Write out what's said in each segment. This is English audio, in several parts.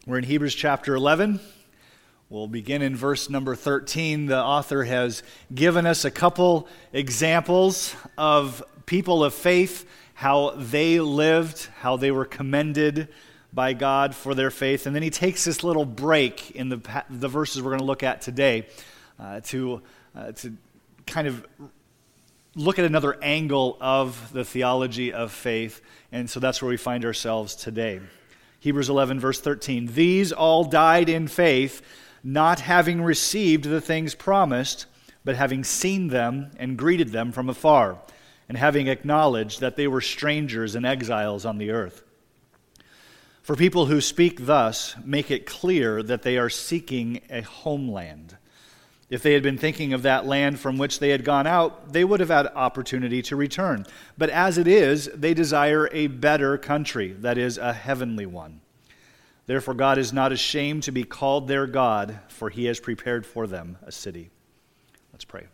We're in Hebrews chapter 11. We'll begin in verse number 13. The author has given us a couple examples of people of faith, how they lived, how they were commended by God for their faith. And then he takes this little break in the verses we're going to look at today to kind of look at another angle of the theology of faith. And so that's where we find ourselves today. Hebrews 11, verse 13. These all died in faith, not having received the things promised, but having seen them and greeted them from afar, and having acknowledged that they were strangers and exiles on the earth. For people who speak thus make it clear that they are seeking a homeland. If they had been thinking of that land from which they had gone out, they would have had opportunity to return. But as it is, they desire a better country, that is, a heavenly one. Therefore God is not ashamed to be called their God, for he has prepared for them a city. Let's pray.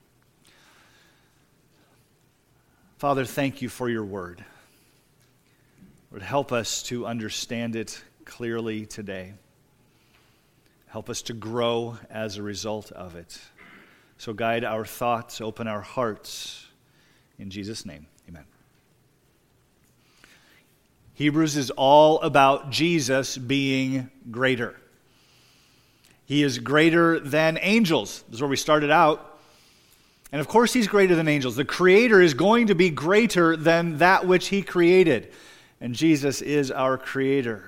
Father, thank you for your word. Lord, help us to understand it clearly today. Help us to grow as a result of it. So guide our thoughts, open our hearts. In Jesus' name, amen. Hebrews is all about Jesus being greater. He is greater than angels. This is where we started out. And of course he's greater than angels. The Creator is going to be greater than that which he created. And Jesus is our Creator.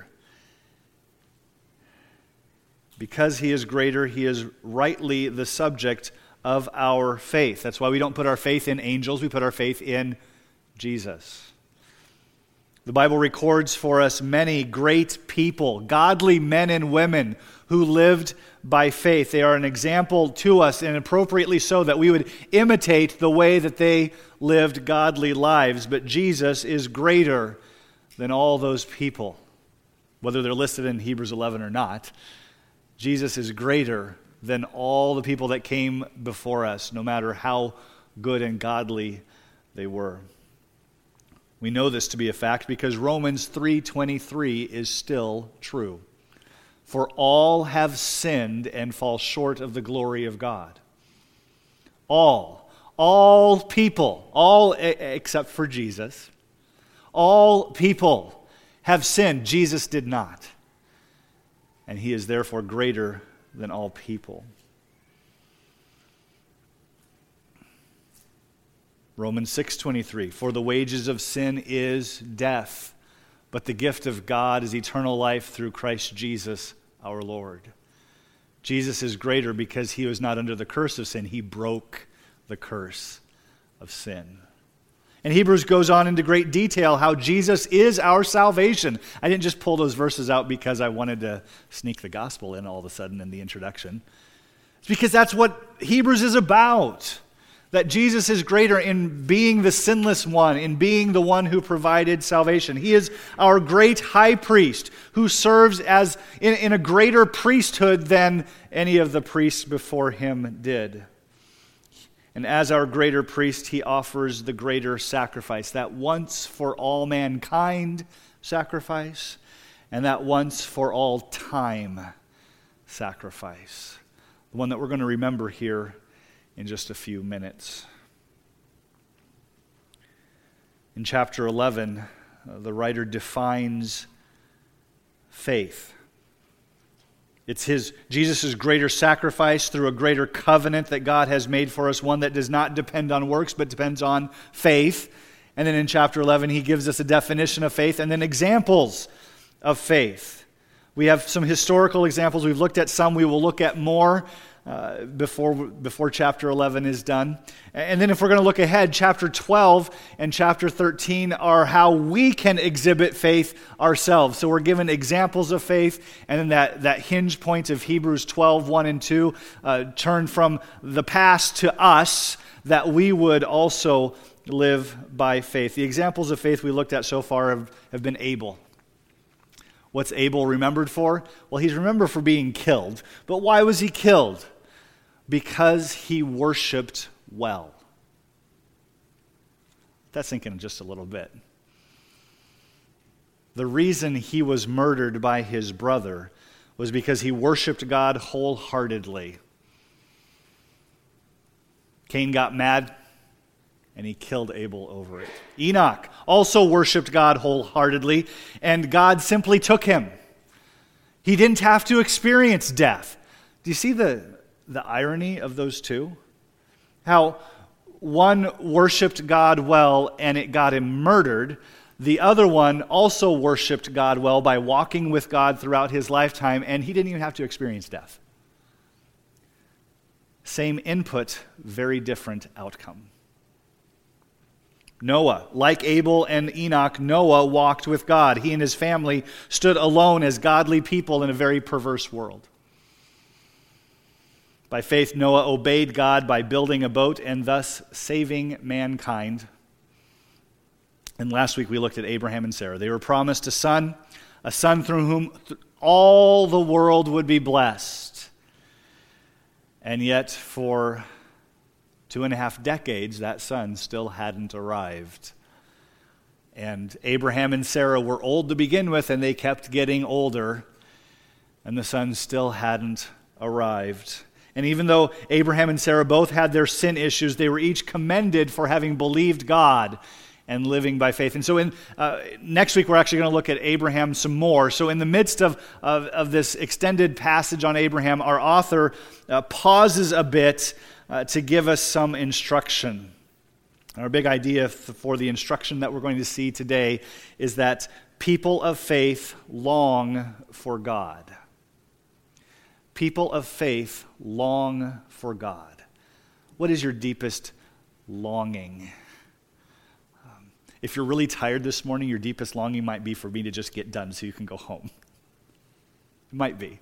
Because he is greater, he is rightly the subject of our faith. That's why we don't put our faith in angels, we put our faith in Jesus. The Bible records for us many great people, godly men and women who lived by faith. They are an example to us, and appropriately so, that we would imitate the way that they lived godly lives. But Jesus is greater than all those people, whether they're listed in Hebrews 11 or not. Jesus is greater than all the people that came before us, no matter how good and godly they were. We know this to be a fact because Romans 3:23 is still true. For all have sinned and fall short of the glory of God. All people, all except for Jesus, all people have sinned. Jesus did not. And he is therefore greater than all people. Romans 6:23, for the wages of sin is death, but the gift of God is eternal life through Christ Jesus our Lord. Jesus is greater because he was not under the curse of sin. He broke the curse of sin. And Hebrews goes on into great detail how Jesus is our salvation. I didn't just pull those verses out because I wanted to sneak the gospel in all of a sudden in the introduction. It's because that's what Hebrews is about. That Jesus is greater in being the sinless one, in being the one who provided salvation. He is our great high priest who serves as in a greater priesthood than any of the priests before him did. And as our greater priest, he offers the greater sacrifice, that once for all mankind sacrifice, and that once for all time sacrifice. The one that we're going to remember here in just a few minutes. In chapter 11, the writer defines faith. It's Jesus' greater sacrifice through a greater covenant that God has made for us, one that does not depend on works, but depends on faith. And then in chapter 11, he gives us a definition of faith and then examples of faith. We have some historical examples. We've looked at some. We will look at more before chapter 11 is done. And then if we're going to look ahead, chapter 12 and chapter 13 are how we can exhibit faith ourselves. So we're given examples of faith, and then that hinge point of Hebrews 12, 1 and 2 turn from the past to us, that we would also live by faith. The examples of faith we looked at so far have been Abel. What's Abel remembered for? Well, he's remembered for being killed. But why was he killed? Because he worshiped well. That's sinking just a little bit. The reason he was murdered by his brother was because he worshiped God wholeheartedly. Cain got mad, and he killed Abel over it. Enoch also worshiped God wholeheartedly, and God simply took him. He didn't have to experience death. Do you see the irony of those two? How one worshiped God well, and it got him murdered. The other one also worshiped God well by walking with God throughout his lifetime, and he didn't even have to experience death. Same input, very different outcome. Noah, like Abel and Enoch, Noah walked with God. He and his family stood alone as godly people in a very perverse world. By faith, Noah obeyed God by building a boat and thus saving mankind. And last week we looked at Abraham and Sarah. They were promised a son through whom all the world would be blessed. And yet, for 2.5 decades, that son still hadn't arrived. And Abraham and Sarah were old to begin with, and they kept getting older, and the son still hadn't arrived. And even though Abraham and Sarah both had their sin issues, they were each commended for having believed God and living by faith. And so next week we're actually going to look at Abraham some more. So in the midst of this extended passage on Abraham, our author pauses a bit to give us some instruction. Our big idea for the instruction that we're going to see today is that people of faith long for God. People of faith long for God. What is your deepest longing? If you're really tired this morning, your deepest longing might be for me to just get done so you can go home. It might be.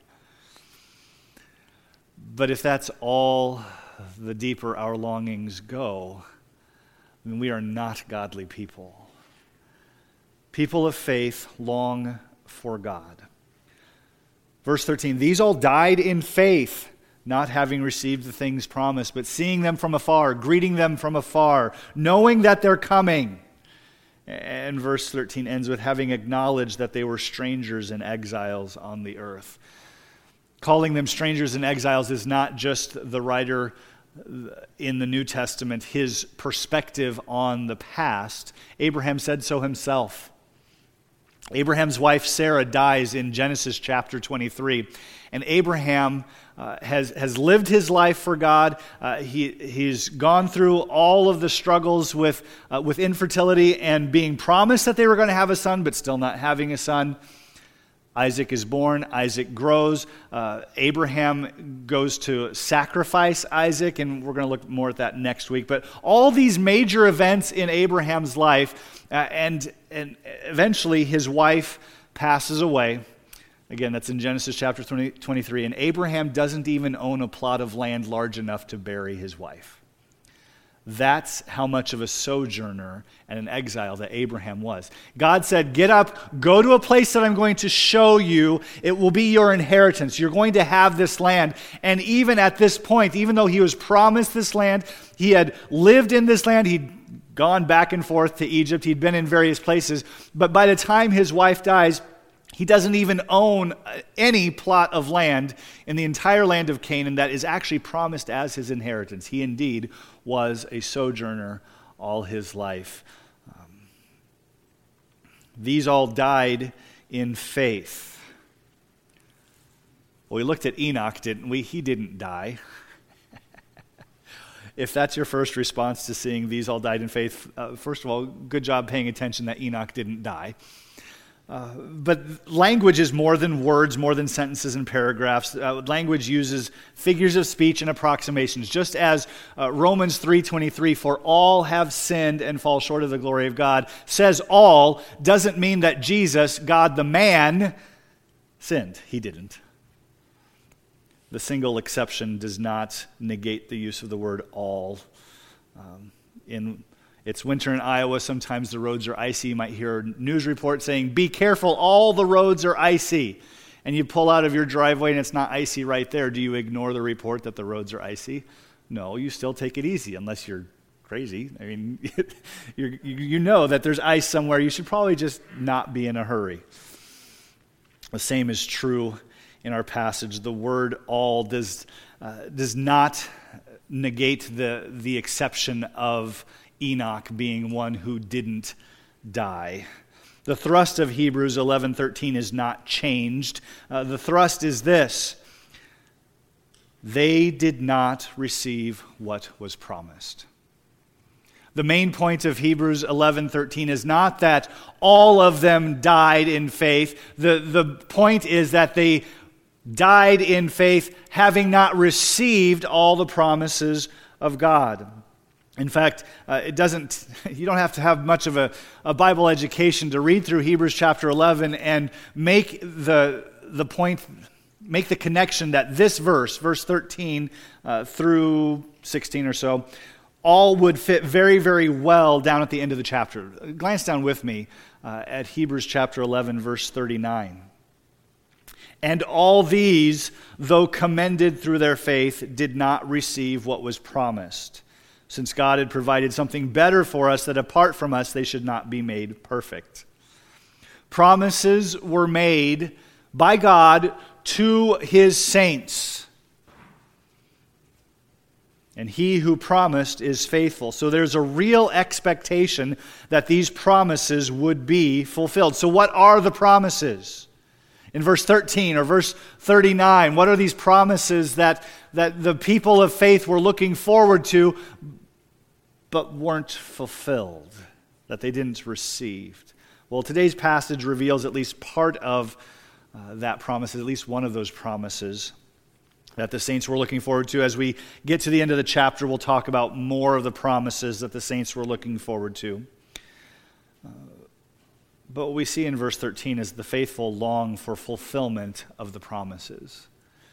But if that's all the deeper our longings go, then we are not godly people. People of faith long for God. Verse 13, these all died in faith, not having received the things promised, but seeing them from afar, greeting them from afar, knowing that they're coming. And verse 13 ends with having acknowledged that they were strangers and exiles on the earth. Calling them strangers and exiles is not just the writer in the New Testament, his perspective on the past. Abraham said so himself. Abraham's wife Sarah dies in Genesis chapter 23, and Abraham has lived his life for God. He's gone through all of the struggles with infertility and being promised that they were going to have a son, but still not having a son. Isaac is born, Isaac grows, Abraham goes to sacrifice Isaac, and we're going to look more at that next week. But all these major events in Abraham's life, and eventually his wife passes away. Again, that's in Genesis chapter 23, and Abraham doesn't even own a plot of land large enough to bury his wife. That's how much of a sojourner and an exile that Abraham was. God said, get up, go to a place that I'm going to show you. It will be your inheritance. You're going to have this land. And even at this point, even though he was promised this land, he had lived in this land, he'd gone back and forth to Egypt, he'd been in various places, but by the time his wife dies, he doesn't even own any plot of land in the entire land of Canaan that is actually promised as his inheritance. He indeed was a sojourner all his life. These all died in faith. Well, we looked at Enoch, didn't we? He didn't die. If that's your first response to seeing these all died in faith, first of all, good job paying attention that Enoch didn't die. But language is more than words, more than sentences and paragraphs. Language uses figures of speech and approximations. Just as Romans 3:23, for all have sinned and fall short of the glory of God, says all, doesn't mean that Jesus, God the man, sinned. He didn't. The single exception does not negate the use of the word all. It's winter in Iowa. Sometimes the roads are icy. You might hear a news report saying, be careful, all the roads are icy. And you pull out of your driveway and it's not icy right there. Do you ignore the report that the roads are icy? No, you still take it easy unless you're crazy. I mean, you know that there's ice somewhere. You should probably just not be in a hurry. The same is true in our passage. The word all does not negate the exception of Enoch being one who didn't die. The thrust of Hebrews 11:13 is not changed. The thrust is this: they did not receive what was promised. The main point of Hebrews 11:13 is not that all of them died in faith. The point is that they died in faith, having not received all the promises of God. In fact, you don't have to have much of a Bible education to read through Hebrews chapter 11 and make the point, make the connection that this verse 13 through 16 or so, all would fit very, very well down at the end of the chapter. Glance down with me at Hebrews chapter 11, verse 39. And all these, though commended through their faith, did not receive what was promised, since God had provided something better for us, that apart from us they should not be made perfect. Promises were made by God to his saints, and he who promised is faithful. So there's a real expectation that these promises would be fulfilled. So what are the promises? In verse 13 or verse 39, what are these promises that the people of faith were looking forward to but weren't fulfilled, that they didn't receive? Well, today's passage reveals at least part of that promise, at least one of those promises that the saints were looking forward to. As we get to the end of the chapter, we'll talk about more of the promises that the saints were looking forward to. But what we see in verse 13 is the faithful long for fulfillment of the promises.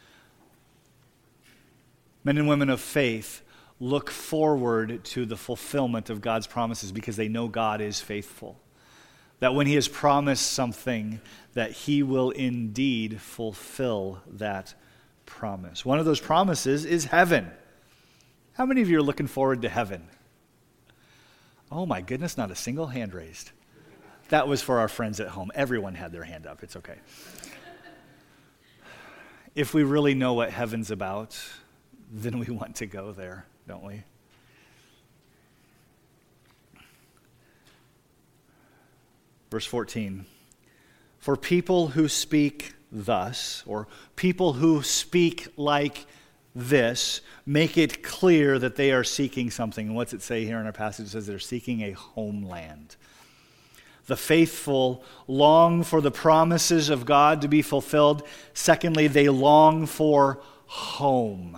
Men and women of faith look forward to the fulfillment of God's promises because they know God is faithful. That when he has promised something, that he will indeed fulfill that promise. One of those promises is heaven. How many of you are looking forward to heaven? Oh my goodness, not a single hand raised. That was for our friends at home. Everyone had their hand up. It's okay. If we really know what heaven's about, then we want to go there, don't we? Verse 14. For people who speak thus, or people who speak like this, make it clear that they are seeking something. And what's it say here in our passage? It says they're seeking a homeland. The faithful long for the promises of God to be fulfilled. Secondly, they long for home.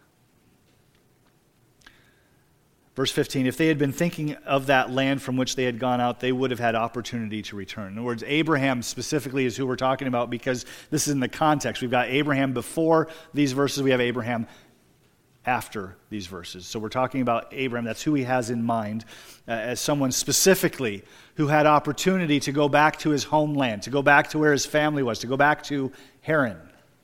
Verse 15, if they had been thinking of that land from which they had gone out, they would have had opportunity to return. In other words, Abraham specifically is who we're talking about because this is in the context. We've got Abraham before these verses. We have Abraham after these verses. So we're talking about Abraham. That's who he has in mind as someone specifically who had opportunity to go back to his homeland, to go back to where his family was, to go back to Haran.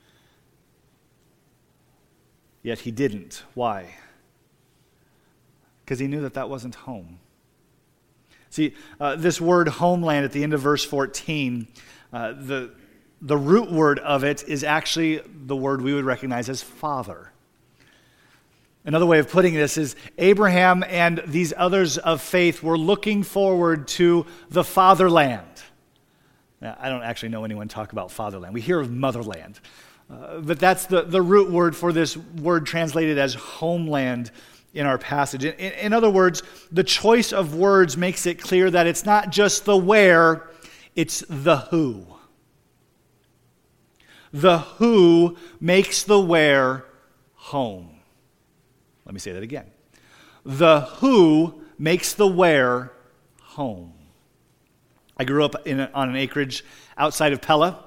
Yet he didn't. Why? Because he knew that that wasn't home. See, this word homeland at the end of verse 14, the root word of it is actually the word we would recognize as father. Another way of putting this is Abraham and these others of faith were looking forward to the fatherland. Now, I don't actually know anyone talk about fatherland. We hear of motherland. But that's the root word for this word translated as homeland in our passage. In other words, the choice of words makes it clear that it's not just the where, it's the who. The who makes the where home. Let me say that again. The who makes the where home. I grew up on an acreage outside of Pella.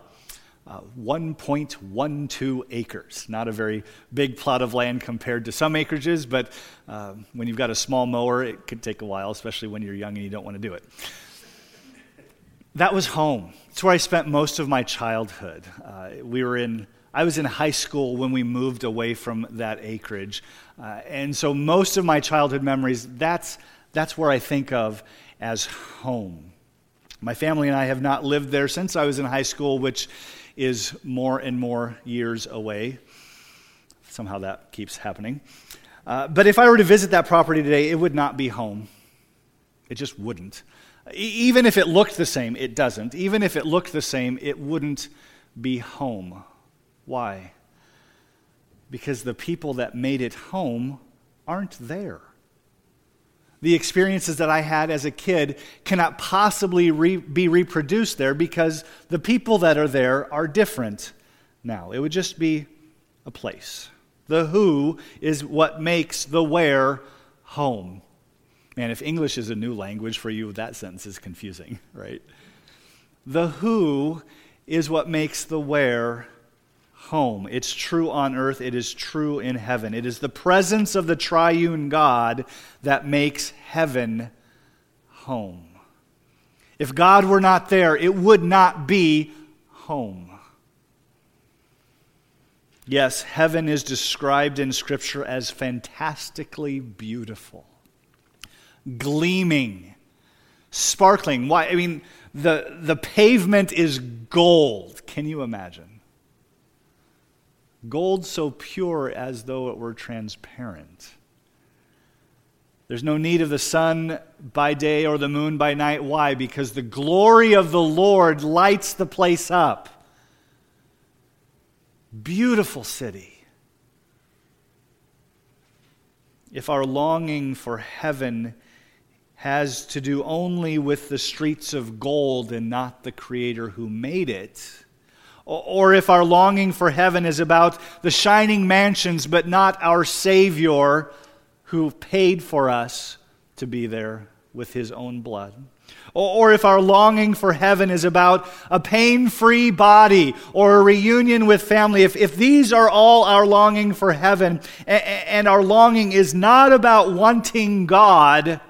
1.12 acres. Not a very big plot of land compared to some acreages, but when you've got a small mower, it could take a while, especially when you're young and you don't want to do it. That was home. It's where I spent most of my childhood. I was in high school when we moved away from that acreage. And so most of my childhood memories, that's where I think of as home. My family and I have not lived there since I was in high school, which is more and more years away. Somehow that keeps happening. But if I were to visit that property today, it would not be home. It just wouldn't. Even if it looked the same, it doesn't. Even if it looked the same, it wouldn't be home. Why? Because the people that made it home aren't there. The experiences that I had as a kid cannot possibly be reproduced there because the people that are there are different now. It would just be a place. The who is what makes the where home. Man, if English is a new language for you, that sentence is confusing, right? The who is what makes the where home. It's true on earth. It is true in heaven. It is the presence of the triune God that makes heaven home. If God were not there, it would not be home. Yes, heaven is described in Scripture as fantastically beautiful, gleaming, sparkling. Why? I mean, the pavement is gold. Can you imagine? Gold so pure as though it were transparent. There's no need of the sun by day or the moon by night. Why? Because the glory of the Lord lights the place up. Beautiful city. If our longing for heaven has to do only with the streets of gold and not the Creator who made it, or if our longing for heaven is about the shining mansions but not our Savior who paid for us to be there with His own blood, or if our longing for heaven is about a pain-free body or a reunion with family, if these are all our longing for heaven, and our longing is not about wanting God,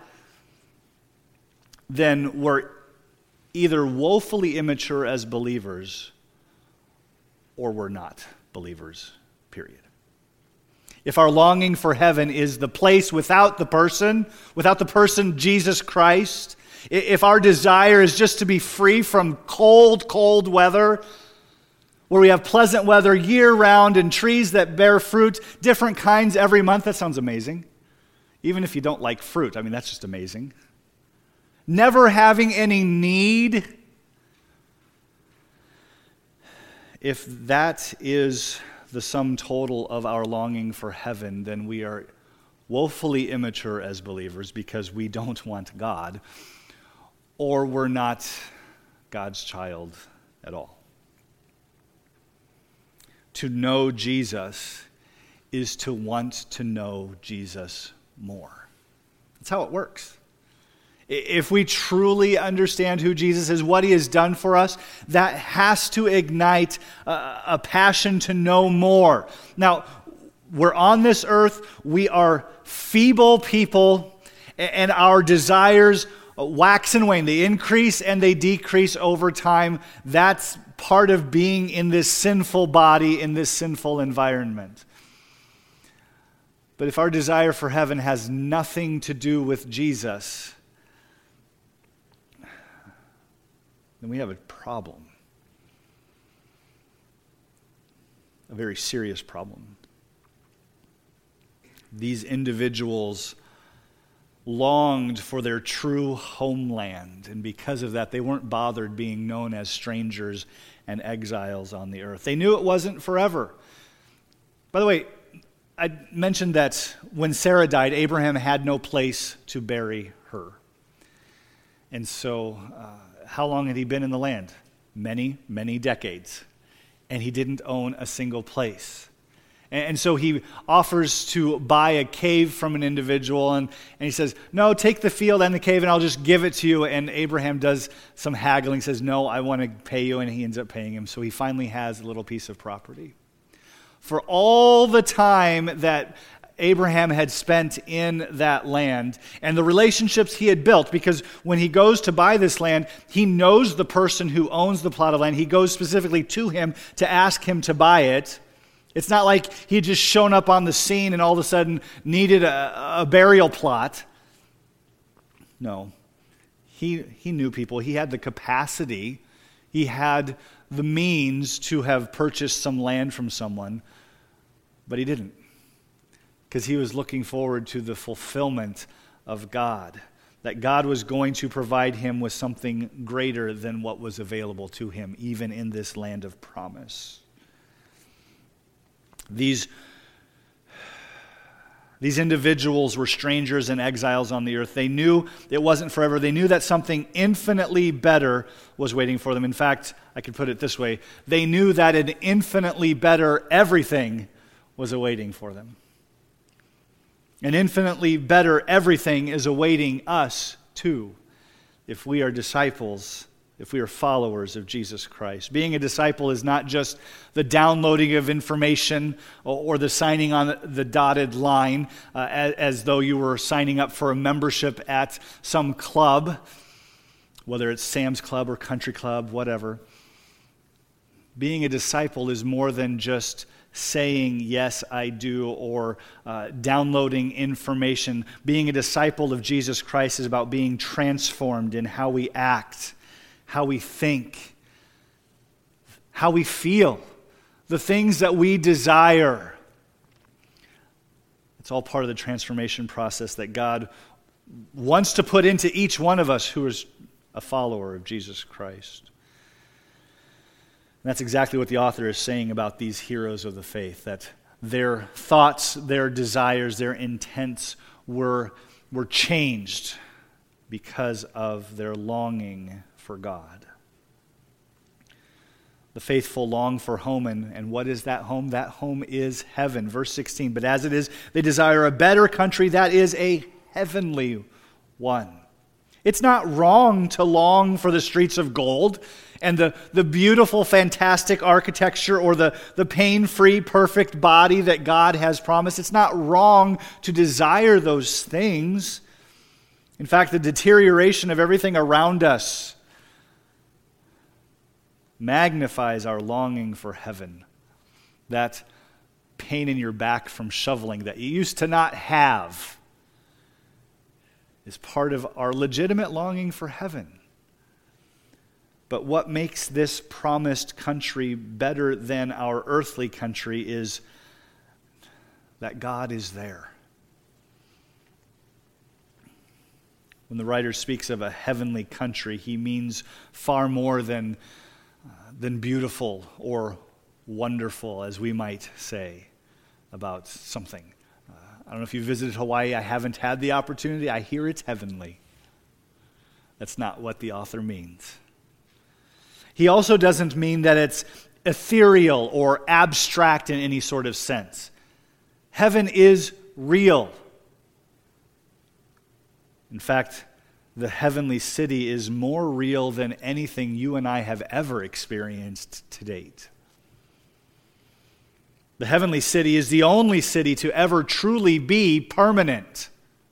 then we're either woefully immature as believers or we're not believers, period. If our longing for heaven is the place without the person Jesus Christ, if our desire is just to be free from cold weather, where we have pleasant weather year-round and trees that bear fruit, different kinds every month, that sounds amazing. Even if you don't like fruit, I mean, that's just amazing. Never having any need. If that is the sum total of our longing for heaven, then we are woefully immature as believers because we don't want God, or we're not God's child at all. To know Jesus is to want to know Jesus more. That's how it works. If we truly understand who Jesus is, what He has done for us, that has to ignite a passion to know more. Now, we're on this earth. We are feeble people, and our desires wax and wane. They increase and they decrease over time. That's part of being in this sinful body, in this sinful environment. But if our desire for heaven has nothing to do with Jesus, then we have a problem. A very serious problem. These individuals longed for their true homeland, and because of that, they weren't bothered being known as strangers and exiles on the earth. They knew it wasn't forever. By the way, I mentioned that when Sarah died, Abraham had no place to bury her. And so, how long had he been in the land? Many, many decades. And he didn't own a single place. And so he offers to buy a cave from an individual, and he says, no, take the field and the cave, and I'll just give it to you. And Abraham does some haggling, says, no, I want to pay you, and he ends up paying him. So he finally has a little piece of property. For all the time that Abraham had spent in that land and the relationships he had built, because when he goes to buy this land, he knows the person who owns the plot of land. He goes specifically to him to ask him to buy it. It's not like he had just shown up on the scene and all of a sudden needed a burial plot. No. He knew people. He had the capacity. He had the means to have purchased some land from someone, but he didn't, because he was looking forward to the fulfillment of God, that God was going to provide him with something greater than what was available to him, even in this land of promise. These individuals were strangers and exiles on the earth. They knew it wasn't forever. They knew that something infinitely better was waiting for them. In fact, I could put it this way. They knew that an infinitely better everything was awaiting for them. An infinitely better everything is awaiting us too, if we are disciples, if we are followers of Jesus Christ. Being a disciple is not just the downloading of information or the signing on the dotted line as though you were signing up for a membership at some club, whether it's Sam's Club or Country Club, whatever. Being a disciple is more than just saying, yes, I do, or downloading information. Being a disciple of Jesus Christ is about being transformed in how we act, how we think, how we feel, the things that we desire. It's all part of the transformation process that God wants to put into each one of us who is a follower of Jesus Christ. And that's exactly what the author is saying about these heroes of the faith, that their thoughts, their desires, their intents were changed because of their longing for God. The faithful long for home, and what is that home? That home is heaven. Verse 16, but as it is, they desire a better country, that is a heavenly one. It's not wrong to long for the streets of gold and the beautiful, fantastic architecture or the pain-free, perfect body that God has promised. It's not wrong to desire those things. In fact, the deterioration of everything around us magnifies our longing for heaven. That pain in your back from shoveling that you used to not have is part of our legitimate longing for heaven. But what makes this promised country better than our earthly country is that God is there. When the writer speaks of a heavenly country, he means far more than beautiful or wonderful, as we might say about something. I don't know if you visited Hawaii. I haven't had the opportunity. I hear it's heavenly. That's not what the author means. He also doesn't mean that it's ethereal or abstract in any sort of sense. Heaven is real. In fact, the heavenly city is more real than anything you and I have ever experienced to date. The heavenly city is the only city to ever truly be permanent.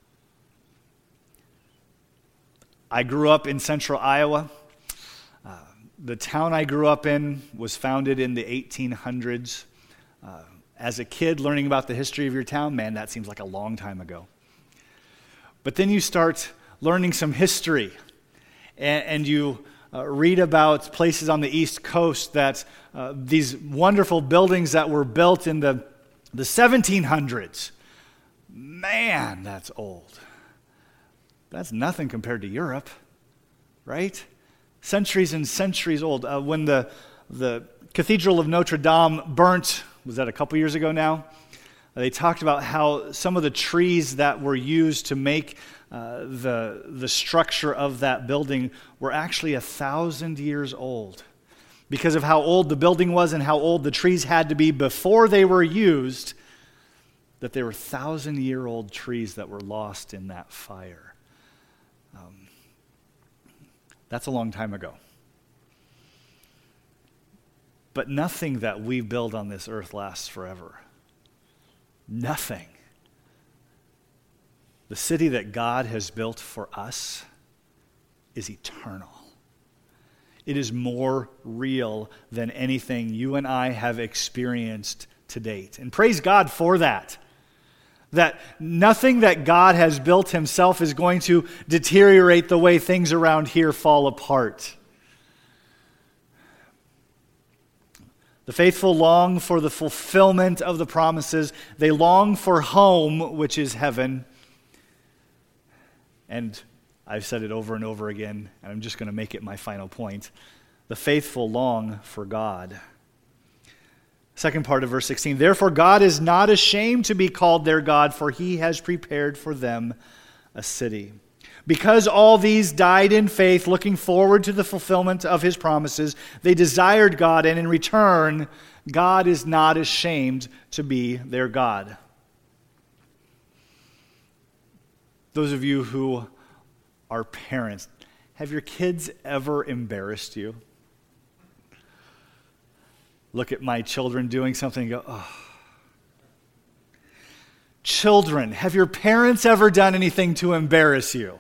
I grew up in central Iowa. The town I grew up in was founded in the 1800s. As a kid, learning about the history of your town, man, that seems like a long time ago. But then you start learning some history, and you read about places on the East Coast that these wonderful buildings that were built in the 1700s. Man, that's old. That's nothing compared to Europe, right? Centuries and centuries old. When the Cathedral of Notre Dame burnt, was that a couple years ago now? They talked about how some of the trees that were used to make the structure of that building were actually 1,000 years old. Because of how old the building was and how old the trees had to be before they were used, that there were 1,000-year-old trees that were lost in that fire. That's a long time ago. But nothing that we build on this earth lasts forever. Nothing. The city that God has built for us is eternal. It is more real than anything you and I have experienced to date. And praise God for that. That nothing that God has built himself is going to deteriorate the way things around here fall apart. The faithful long for the fulfillment of the promises. They long for home, which is heaven. And I've said it over and over again, and I'm just going to make it my final point. The faithful long for God. Second part of verse 16. Therefore God is not ashamed to be called their God, for he has prepared for them a city. Because all these died in faith, looking forward to the fulfillment of his promises, they desired God, and in return, God is not ashamed to be their God. Those of you who are parents, have your kids ever embarrassed you? Look at my children doing something and go, oh. Children, have your parents ever done anything to embarrass you?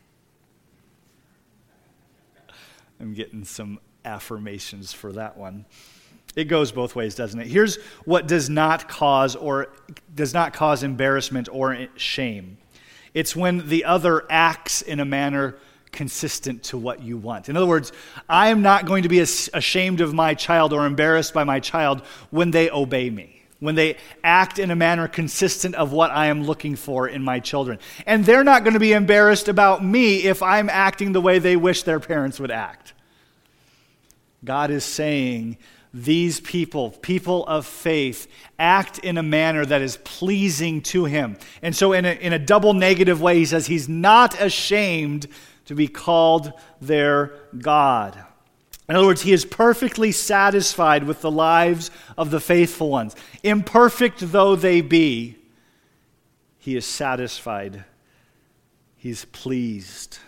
I'm getting some affirmations for that one. It goes both ways, doesn't it? Here's what does not cause embarrassment or shame. It's when the other acts in a manner consistent to what you want. In other words, I am not going to be ashamed of my child or embarrassed by my child when they obey me, when they act in a manner consistent of what I am looking for in my children. And they're not going to be embarrassed about me if I'm acting the way they wish their parents would act. God is saying, these people of faith, act in a manner that is pleasing to him. And so in a double negative way, he says he's not ashamed to be called their God. In other words, he is perfectly satisfied with the lives of the faithful ones. Imperfect though they be, he is satisfied. He's pleased.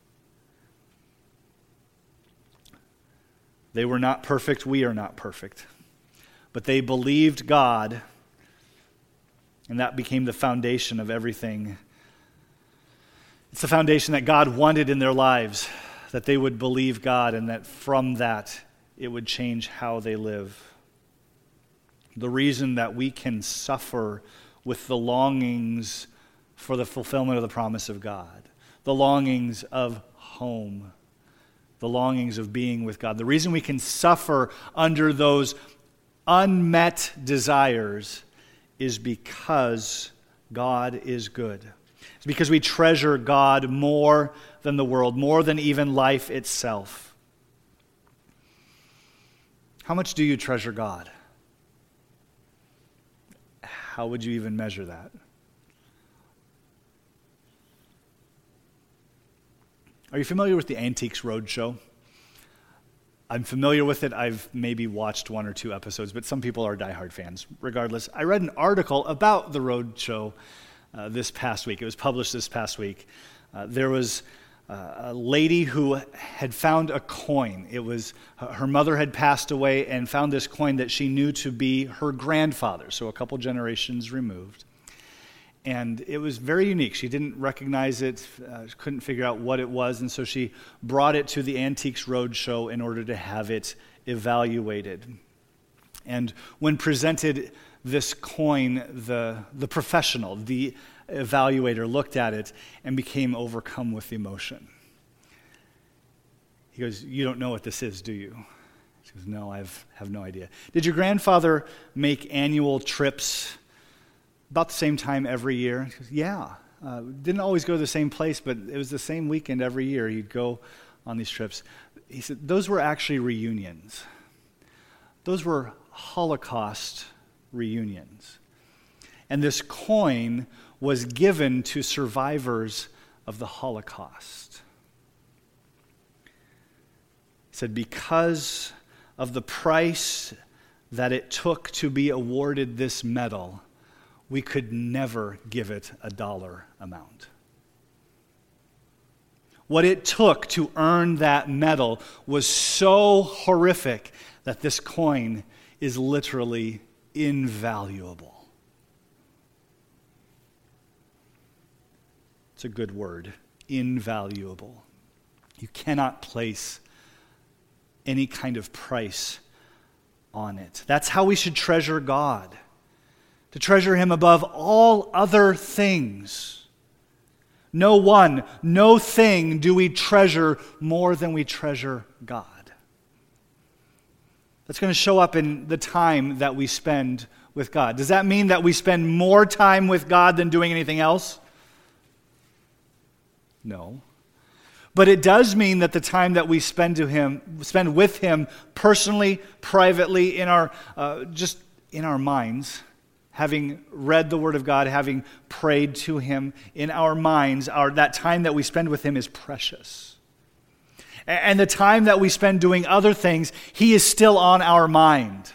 They were not perfect, we are not perfect. But they believed God, and that became the foundation of everything. It's the foundation that God wanted in their lives, that they would believe God, and that from that it would change how they live. The reason that we can suffer with the longings for the fulfillment of the promise of God, the longings of home, the longings of being with God. The reason we can suffer under those unmet desires is because God is good. It's because we treasure God more than the world, more than even life itself. How much do you treasure God? How would you even measure that? Are you familiar with the Antiques Roadshow? I'm familiar with it. I've maybe watched one or two episodes, but some people are diehard fans. Regardless, I read an article about the Roadshow this past week. It was published this past week. There was a lady who had found a coin. It was her mother had passed away and found this coin that she knew to be her grandfather, so a couple generations removed. And it was very unique. She didn't recognize it, couldn't figure out what it was, and so she brought it to the Antiques Roadshow in order to have it evaluated. And when presented this coin, the professional, the evaluator, looked at it and became overcome with emotion. He goes, "You don't know what this is, do you?" She goes, "No, I have no idea." "Did your grandfather make annual trips about the same time every year?" He goes, "Yeah. Didn't always go to the same place, but it was the same weekend every year. He'd go on these trips." He said, "Those were actually reunions. Those were Holocaust reunions. And this coin was given to survivors of the Holocaust." He said, because of the price that it took to be awarded this medal, we could never give it a dollar amount. What it took to earn that medal was so horrific that this coin is literally invaluable. It's a good word, invaluable. You cannot place any kind of price on it. That's how we should treasure God. To treasure him above all other things. No thing do we treasure more than we treasure God. That's going to show up in the time that we spend with God. Does that mean that we spend more time with God than doing anything else? No. But it does mean that the time that we spend with Him personally, privately, in our just in our minds, having read the Word of God, having prayed to Him in our minds, that time that we spend with Him is precious. And the time that we spend doing other things, He is still on our mind.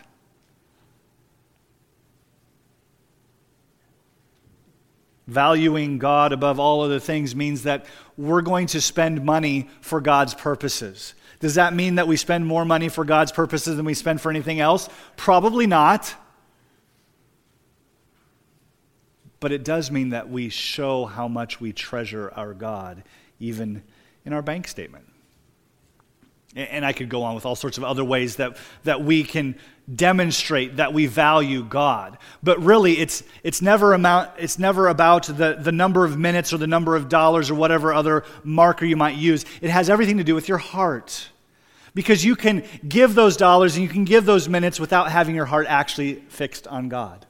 Valuing God above all other things means that we're going to spend money for God's purposes. Does that mean that we spend more money for God's purposes than we spend for anything else? Probably not. But it does mean that we show how much we treasure our God, even in our bank statement. And I could go on with all sorts of other ways that we can demonstrate that we value God. But really, it's never about the number of minutes or the number of dollars or whatever other marker you might use. It has everything to do with your heart. Because you can give those dollars and you can give those minutes without having your heart actually fixed on God.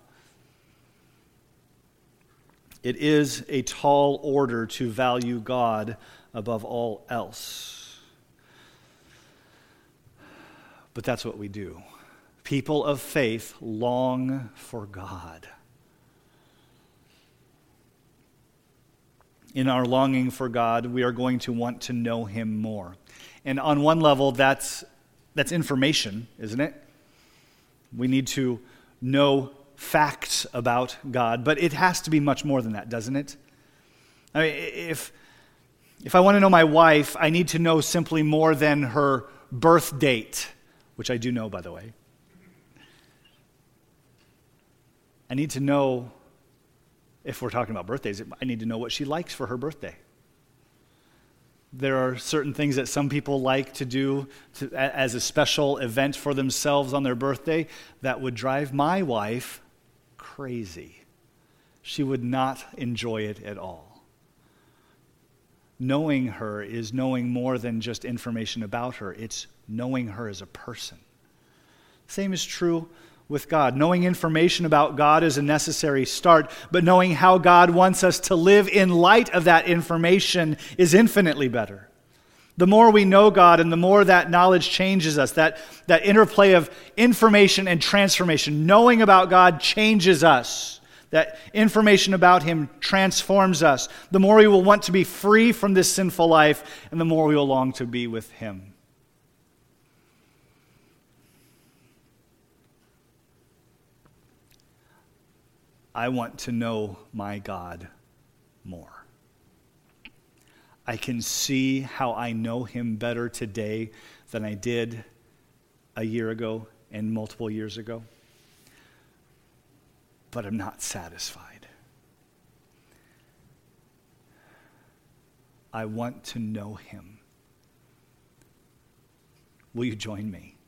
It is a tall order to value God above all else. But that's what we do. People of faith long for God. In our longing for God, we are going to want to know Him more. And on one level, that's information, isn't it? We need to know facts about God, but it has to be much more than that, doesn't it? I mean, if I want to know my wife, I need to know simply more than her birth date, which I do know, by the way. I need to know, if we're talking about birthdays, I need to know what she likes for her birthday. There are certain things that some people like to do as a special event for themselves on their birthday that would drive my wife crazy. She would not enjoy it at all. Knowing her is knowing more than just information about her. It's knowing her as a person. Same is true with God. Knowing information about God is a necessary start, but knowing how God wants us to live in light of that information is infinitely better. The more we know God and the more that knowledge changes us, that interplay of information and transformation, knowing about God changes us. That information about Him transforms us. The more we will want to be free from this sinful life, and the more we will long to be with Him. I want to know my God more. I can see how I know Him better today than I did a year ago and multiple years ago. But I'm not satisfied. I want to know Him. Will you join me?